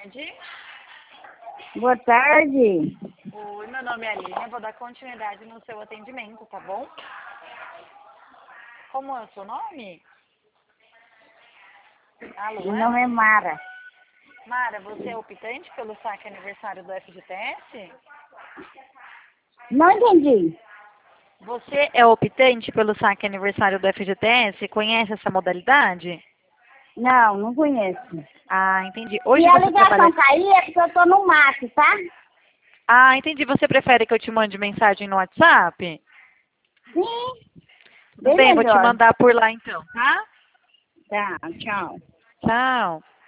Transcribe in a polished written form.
tarde. Boa tarde. Oi, meu nome é Aline, eu vou dar continuidade no seu atendimento, tá bom? Como é o seu nome? Alô, Meu nome é Mara. Mara, você é optante pelo saque aniversário do FGTS? Não entendi. Você é optante pelo saque aniversário do FGTS? Conhece essa modalidade? Não conheço. Ah, entendi. Se Hoje a você trabalha... ligação cair é porque eu tô no mato, tá? Ah, entendi. Você prefere que eu te mande mensagem no WhatsApp? Sim, Tudo bem bem, vou te melhor. mandar por lá então, tá? Tá, tchau. Tchau.